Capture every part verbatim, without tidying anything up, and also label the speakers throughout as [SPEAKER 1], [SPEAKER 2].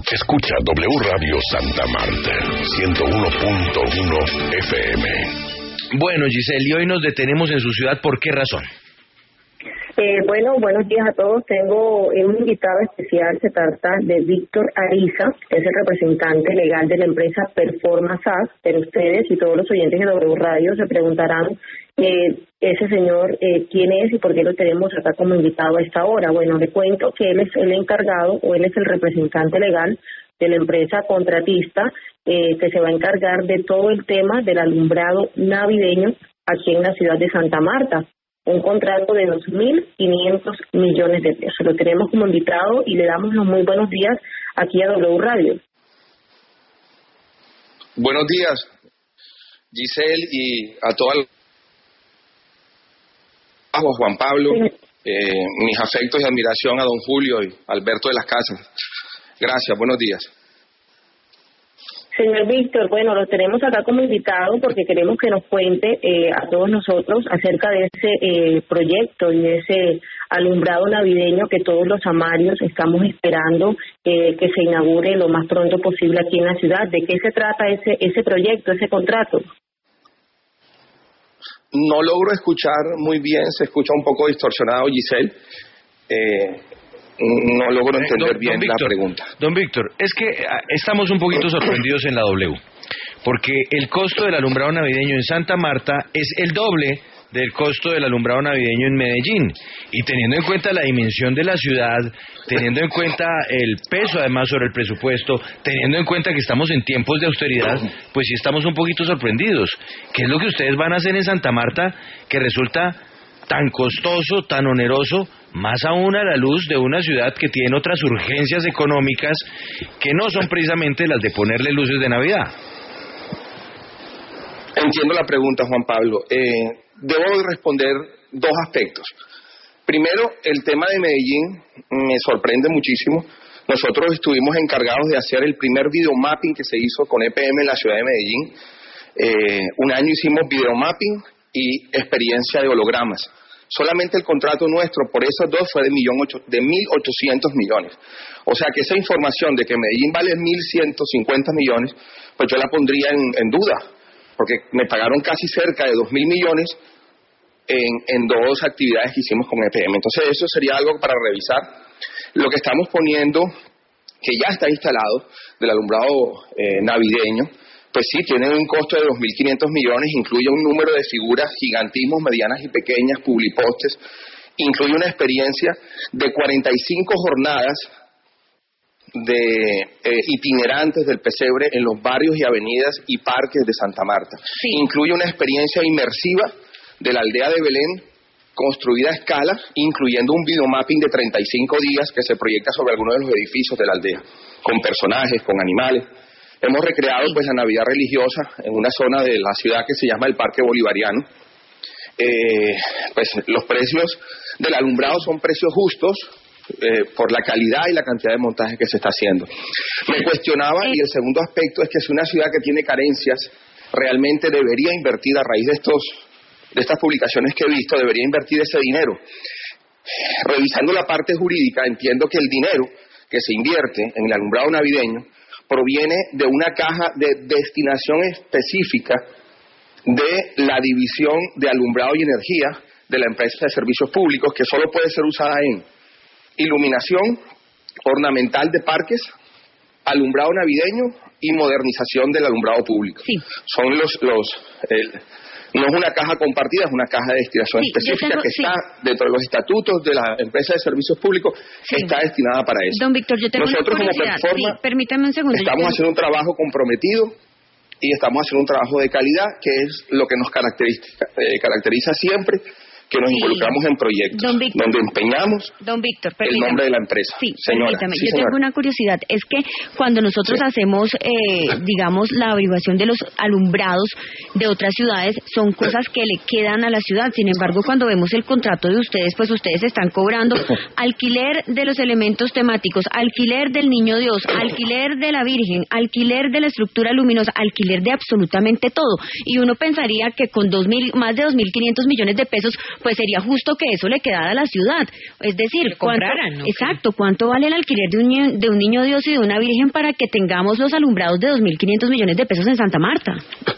[SPEAKER 1] Escucha W Radio Santa Marta, ciento uno punto uno F M.
[SPEAKER 2] Bueno, Giselle, y hoy nos detenemos en su ciudad, ¿por qué razón?
[SPEAKER 3] Eh, bueno, buenos días a todos. Tengo eh, un invitado especial, se trata de Víctor Ariza, que es el representante legal de la empresa Performance A S, pero ustedes y todos los oyentes de W Radio se preguntarán eh, ese señor eh, quién es y por qué lo tenemos acá como invitado a esta hora. Bueno, le cuento que él es el encargado o él es el representante legal de la empresa contratista eh, que se va a encargar de todo el tema del alumbrado navideño aquí en la ciudad de Santa Marta. Un contrato de dos mil quinientos millones de pesos. Lo tenemos como invitado y le damos los muy buenos días aquí a W Radio.
[SPEAKER 4] Buenos días, Giselle, y a toda la... a Juan Pablo, sí. eh, mis afectos y admiración a don Julio y Alberto de las Casas. Gracias, buenos días.
[SPEAKER 3] Señor Víctor, bueno, lo tenemos acá como invitado porque queremos que nos cuente eh, a todos nosotros acerca de ese eh, proyecto y de ese alumbrado navideño que todos los amarios estamos esperando eh, que se inaugure lo más pronto posible aquí en la ciudad. ¿De qué se trata ese ese proyecto, ese contrato?
[SPEAKER 4] No logro escuchar muy bien, se escucha un poco distorsionado, Giselle. Eh... No logro entender don, bien don Víctor, la pregunta.
[SPEAKER 2] Don Víctor, es que estamos un poquito sorprendidos en la W, porque el costo del alumbrado navideño en Santa Marta es el doble del costo del alumbrado navideño en Medellín. Y teniendo en cuenta la dimensión de la ciudad, teniendo en cuenta el peso además sobre el presupuesto, teniendo en cuenta que estamos en tiempos de austeridad, pues sí estamos un poquito sorprendidos. ¿Qué es lo que ustedes van a hacer en Santa Marta que resulta tan costoso, tan oneroso, más aún a la luz de una ciudad que tiene otras urgencias económicas que no son precisamente las de ponerle luces de Navidad?
[SPEAKER 4] Entiendo la pregunta, Juan Pablo. Eh, debo responder dos aspectos. Primero, el tema de Medellín me sorprende muchísimo. Nosotros estuvimos encargados de hacer el primer videomapping que se hizo con E P M en la ciudad de Medellín. Eh, un año hicimos videomapping y experiencia de hologramas. Solamente el contrato nuestro por esos dos fue de mil ochocientos millones. O sea que esa información de que Medellín vale mil ciento cincuenta millones, pues yo la pondría en, en duda, porque me pagaron casi cerca de dos mil millones en, en dos actividades que hicimos con E P M. Entonces eso sería algo para revisar. Lo que estamos poniendo, que ya está instalado, del alumbrado eh, navideño, pues sí, tiene un costo de dos mil quinientos millones, incluye un número de figuras gigantismos, medianas y pequeñas, publipostes, incluye una experiencia de cuarenta y cinco jornadas de eh, itinerantes del pesebre en los barrios y avenidas y parques de Santa Marta. Sí. Incluye una experiencia inmersiva de la aldea de Belén, construida a escala, incluyendo un videomapping de treinta y cinco días que se proyecta sobre algunos de los edificios de la aldea, con personajes, con animales. Hemos recreado pues la Navidad religiosa en una zona de la ciudad que se llama el Parque Bolivariano. Eh, pues los precios del alumbrado son precios justos eh, por la calidad y la cantidad de montaje que se está haciendo. Me cuestionaba, y el segundo aspecto es que si una ciudad que tiene carencias realmente debería invertir a raíz de estos de estas publicaciones que he visto, debería invertir ese dinero. Revisando la parte jurídica, entiendo que el dinero que se invierte en el alumbrado navideño proviene de una caja de destinación específica de la división de alumbrado y energía de la empresa de servicios públicos, que solo puede ser usada en iluminación ornamental de parques, alumbrado navideño y modernización del alumbrado público. Sí. Son los... los el, no es una caja compartida, es una caja de destinación sí, específica tengo, que sí. está dentro de los estatutos de la empresa de servicios públicos, sí. está destinada para eso.
[SPEAKER 5] Don Víctor, yo tengo
[SPEAKER 4] Nosotros
[SPEAKER 5] una
[SPEAKER 4] como plataforma
[SPEAKER 5] sí, permítame un segundo.
[SPEAKER 4] Estamos
[SPEAKER 5] tengo...
[SPEAKER 4] haciendo un trabajo comprometido y estamos haciendo un trabajo de calidad, que es lo que nos caracteriza, eh, caracteriza siempre, que nos sí. involucramos en proyectos don Víctor, donde empeñamos
[SPEAKER 5] don Víctor,
[SPEAKER 4] el nombre de la empresa.
[SPEAKER 5] Sí,
[SPEAKER 4] señora,
[SPEAKER 5] permítame.
[SPEAKER 4] Sí,
[SPEAKER 5] yo
[SPEAKER 4] señora.
[SPEAKER 5] tengo una curiosidad. Es que cuando nosotros sí. hacemos, eh, digamos, la averiguación de los alumbrados de otras ciudades, son cosas que le quedan a la ciudad. Sin embargo, cuando vemos el contrato de ustedes, pues ustedes están cobrando alquiler de los elementos temáticos, alquiler del Niño Dios, alquiler de la Virgen, alquiler de la estructura luminosa, alquiler de absolutamente todo. Y uno pensaría que con dos mil, más de dos mil quinientos millones de pesos pues sería justo que eso le quedara a la ciudad. Es decir, ¿cuánto,
[SPEAKER 6] compraran, ¿no?
[SPEAKER 5] exacto, ¿cuánto vale el alquiler de un, niño, de un niño Dios y de una virgen para que tengamos los alumbrados de dos mil quinientos millones de pesos en Santa Marta?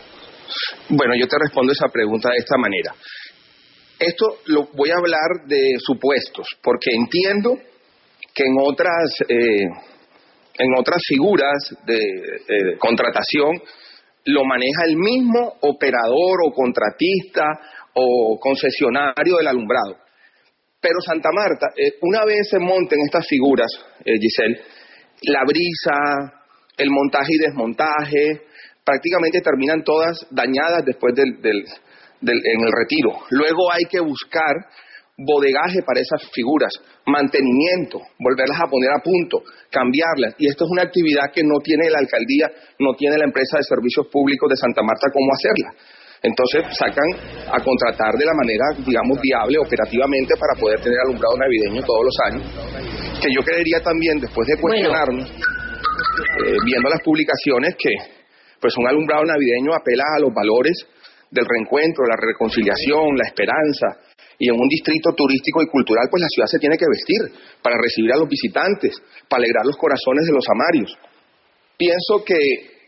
[SPEAKER 4] Bueno, yo te respondo esa pregunta de esta manera. Esto lo voy a hablar de supuestos, porque entiendo que en otras eh, en otras figuras de eh, contratación lo maneja el mismo operador o contratista o concesionario del alumbrado. Pero Santa Marta, eh, una vez se monten estas figuras, eh, Giselle, la brisa, el montaje y desmontaje, prácticamente terminan todas dañadas después del, del, del en el retiro. Luego hay que buscar bodegaje para esas figuras, mantenimiento, volverlas a poner a punto, cambiarlas. Y esto es una actividad que no tiene la alcaldía, no tiene la empresa de servicios públicos de Santa Marta cómo hacerla. Entonces sacan a contratar de la manera, digamos, viable operativamente para poder tener alumbrado navideño todos los años. Que yo creería también, después de cuestionarnos, bueno. eh, viendo las publicaciones, que pues un alumbrado navideño apela a los valores del reencuentro, la reconciliación, la esperanza. Y en un distrito turístico y cultural, pues la ciudad se tiene que vestir para recibir a los visitantes, para alegrar los corazones de los amarios. Pienso que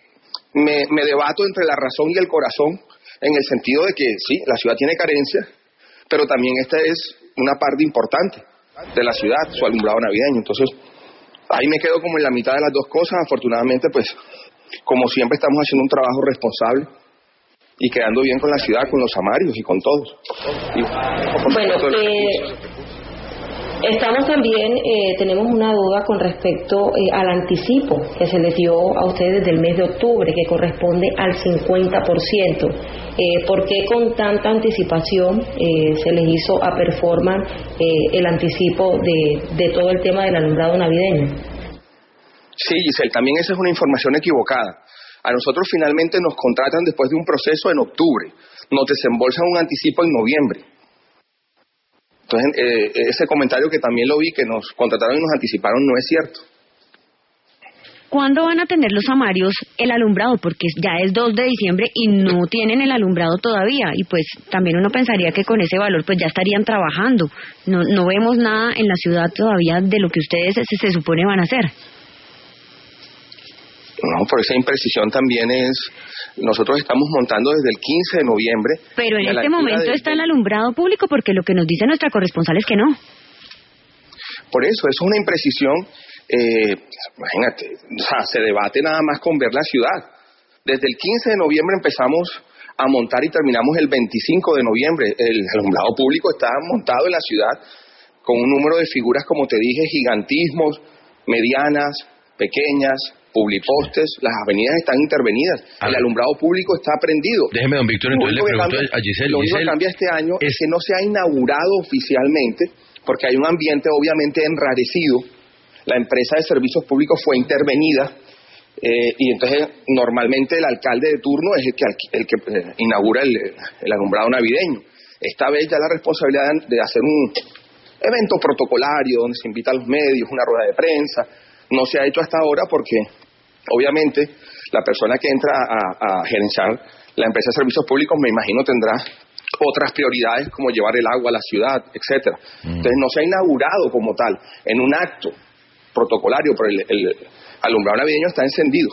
[SPEAKER 4] me, me debato entre la razón y el corazón, en el sentido de que sí, la ciudad tiene carencias, pero también esta es una parte importante de la ciudad, su alumbrado navideño. Entonces, ahí me quedo como en la mitad de las dos cosas. Afortunadamente, pues, como siempre estamos haciendo un trabajo responsable y quedando bien con la ciudad, con los amarios y con todos. Y,
[SPEAKER 7] bueno, eh, estamos también, eh, tenemos una duda con respecto eh, al anticipo que se les dio a ustedes desde el mes de octubre, que corresponde al cincuenta por ciento. Eh, ¿Por qué con tanta anticipación eh, se les hizo a Performance eh, el anticipo de, de todo el tema del alumbrado navideño?
[SPEAKER 4] Sí, Giselle, también esa es una información equivocada. A nosotros finalmente nos contratan después de un proceso en octubre, nos desembolsan un anticipo en noviembre. Entonces, eh, ese comentario que también lo vi, que nos contrataron y nos anticiparon, no es cierto.
[SPEAKER 5] ¿Cuándo van a tener los amarios el alumbrado? Porque ya es dos de diciembre y no tienen el alumbrado todavía. Y pues también uno pensaría que con ese valor pues ya estarían trabajando. No, no vemos nada en la ciudad todavía de lo que ustedes se, se supone van a hacer.
[SPEAKER 4] No, por esa imprecisión también es... Nosotros estamos montando desde el quince de noviembre.
[SPEAKER 5] Pero en este momento de... está el alumbrado público, porque lo que nos dice nuestra corresponsal es que no.
[SPEAKER 4] Por eso, eso es una imprecisión. Eh, imagínate, o sea, se debate nada más con ver la ciudad. Desde el quince de noviembre empezamos a montar y terminamos el veinticinco de noviembre. El alumbrado público está montado en la ciudad con un número de figuras, como te dije, gigantismos, medianas, pequeñas, publipostes, las avenidas están intervenidas, ah, el alumbrado público está prendido.
[SPEAKER 2] Déjeme, don Víctor, entonces le pregunto cambia, a Giselle.
[SPEAKER 4] Lo único
[SPEAKER 2] Giselle,
[SPEAKER 4] que cambia este año es... es que no se ha inaugurado oficialmente, porque hay un ambiente obviamente enrarecido. La empresa de servicios públicos fue intervenida, eh, y entonces normalmente el alcalde de turno es el que, el que eh, inaugura el, el alumbrado navideño. Esta vez ya la responsabilidad de hacer un evento protocolario donde se invita a los medios, una rueda de prensa, no se ha hecho hasta ahora porque obviamente la persona que entra a, a gerenciar la empresa de servicios públicos, me imagino, tendrá otras prioridades como llevar el agua a la ciudad, etcétera. Mm. Entonces no se ha inaugurado como tal en un acto protocolario, pero el, el alumbrado navideño está encendido.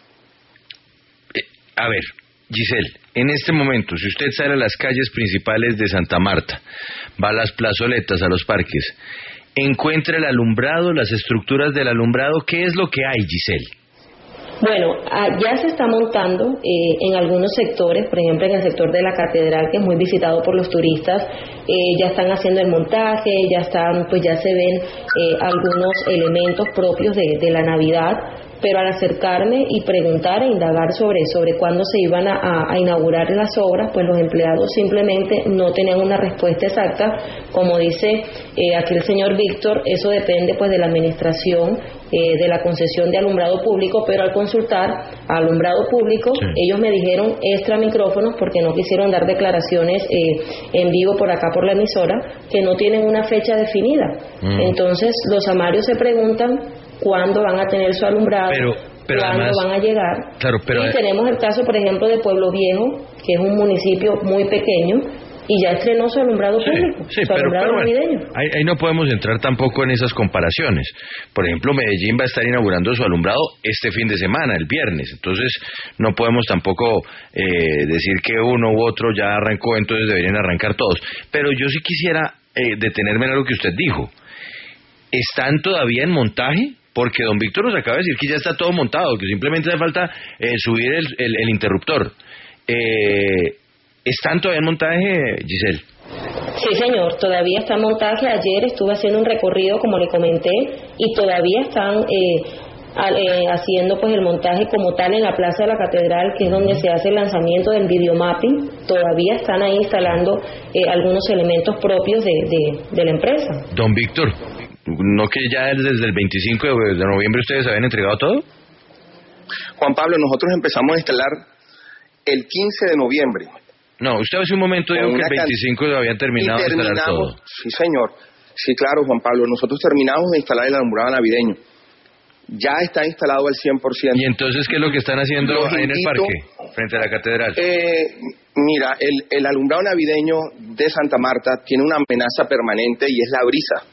[SPEAKER 2] Eh, a ver, Giselle, en este momento, si usted sale a las calles principales de Santa Marta, va a las plazoletas, a los parques, encuentra el alumbrado, las estructuras del alumbrado, ¿qué es lo que hay, Giselle?
[SPEAKER 7] Bueno, ya se está montando eh, en algunos sectores, por ejemplo en el sector de la Catedral, que es muy visitado por los turistas, eh, ya están haciendo el montaje, ya están, pues ya se ven eh, algunos elementos propios de, de la Navidad, pero al acercarme y preguntar e indagar sobre, sobre cuándo se iban a, a, a inaugurar las obras, pues los empleados simplemente no tenían una respuesta exacta. Como dice eh, aquí el señor Víctor, eso depende pues de la administración eh, de la concesión de alumbrado público, pero al consultar a alumbrado público, sí, ellos me dijeron extra micrófonos, porque no quisieron dar declaraciones eh, en vivo por acá por la emisora, que no tienen una fecha definida. Mm. Entonces los amarios se preguntan cuándo van a tener su alumbrado,
[SPEAKER 2] pero, pero
[SPEAKER 7] cuándo
[SPEAKER 2] además,
[SPEAKER 7] van a llegar.
[SPEAKER 2] Claro, pero
[SPEAKER 7] y tenemos el caso, por ejemplo, de Pueblo Viejo, que es un municipio muy pequeño, y ya estrenó su alumbrado
[SPEAKER 2] sí,
[SPEAKER 7] público,
[SPEAKER 2] sí,
[SPEAKER 7] su
[SPEAKER 2] pero,
[SPEAKER 7] alumbrado
[SPEAKER 2] pero bueno,
[SPEAKER 7] navideño.
[SPEAKER 2] ahí, ahí no podemos entrar tampoco en esas comparaciones. Por ejemplo, Medellín va a estar inaugurando su alumbrado este fin de semana, el viernes, entonces no podemos tampoco eh, decir que uno u otro ya arrancó, entonces deberían arrancar todos. Pero yo sí quisiera eh, detenerme en algo que usted dijo. ¿Están todavía en montaje? Porque don Víctor nos acaba de decir que ya está todo montado, que simplemente hace falta eh, subir el, el, el interruptor. Eh, ¿Están todavía en montaje, Giselle?
[SPEAKER 7] Sí, señor, todavía está en montaje. Ayer estuve haciendo un recorrido, como le comenté, y todavía están eh, a, eh, haciendo pues el montaje como tal en la Plaza de la Catedral, que es donde se hace el lanzamiento del videomapping. Todavía están ahí instalando eh, algunos elementos propios de, de, de la empresa.
[SPEAKER 2] Don Víctor, ¿no que ya desde el veinticinco de noviembre ustedes habían entregado todo?
[SPEAKER 4] Juan Pablo, nosotros empezamos a instalar el quince de noviembre.
[SPEAKER 2] No, usted hace un momento dijo que el veinticinco lo habían terminado de instalar todo.
[SPEAKER 4] Sí, señor. Sí, claro, Juan Pablo. Nosotros terminamos de instalar el alumbrado navideño. Ya está instalado al cien por ciento.
[SPEAKER 2] ¿Y entonces qué es lo que están haciendo
[SPEAKER 4] Los
[SPEAKER 2] ahí en el
[SPEAKER 4] invito,
[SPEAKER 2] parque, frente a la catedral?
[SPEAKER 4] Eh, mira, el, el alumbrado navideño de Santa Marta tiene una amenaza permanente y es la brisa.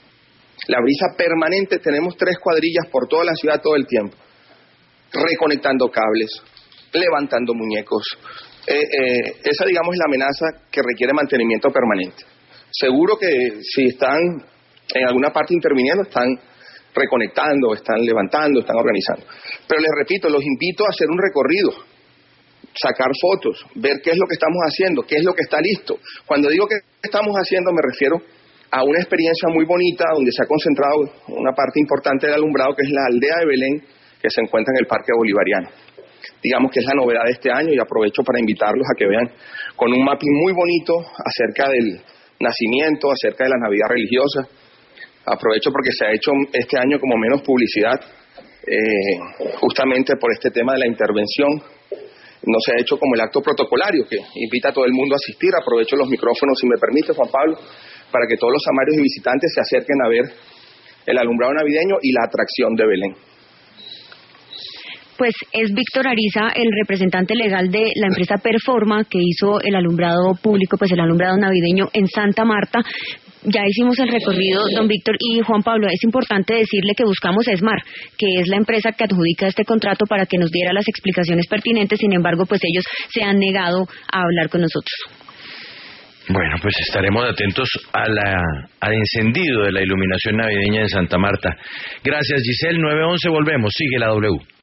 [SPEAKER 4] La brisa permanente, tenemos tres cuadrillas por toda la ciudad todo el tiempo, reconectando cables, levantando muñecos. Eh, eh, esa, digamos, es la amenaza que requiere mantenimiento permanente. Seguro que si están en alguna parte interviniendo, están reconectando, están levantando, están organizando. Pero les repito, los invito a hacer un recorrido, sacar fotos, ver qué es lo que estamos haciendo, qué es lo que está listo. Cuando digo que estamos haciendo, me refiero a una experiencia muy bonita donde se ha concentrado una parte importante del alumbrado, que es la aldea de Belén, que se encuentra en el Parque Bolivariano. Digamos que es la novedad de este año y aprovecho para invitarlos a que vean con un mapping muy bonito acerca del nacimiento, acerca de la Navidad religiosa. Aprovecho porque se ha hecho este año como menos publicidad, eh, justamente por este tema de la intervención. No se ha hecho como el acto protocolario que invita a todo el mundo a asistir. Aprovecho los micrófonos, si me permite, Juan Pablo, para que todos los amarios y visitantes se acerquen a ver el alumbrado navideño y la atracción de Belén.
[SPEAKER 5] Pues es Víctor Ariza, el representante legal de la empresa Performa, que hizo el alumbrado público, pues el alumbrado navideño en Santa Marta. Ya hicimos el recorrido, don Víctor, y Juan Pablo, es importante decirle que buscamos ESMAR, que es la empresa que adjudica este contrato, para que nos diera las explicaciones pertinentes. Sin embargo, pues ellos se han negado a hablar con nosotros.
[SPEAKER 2] Bueno, pues estaremos atentos a la, al encendido de la iluminación navideña en Santa Marta. Gracias, Giselle. nueve once, volvemos. Sigue la W.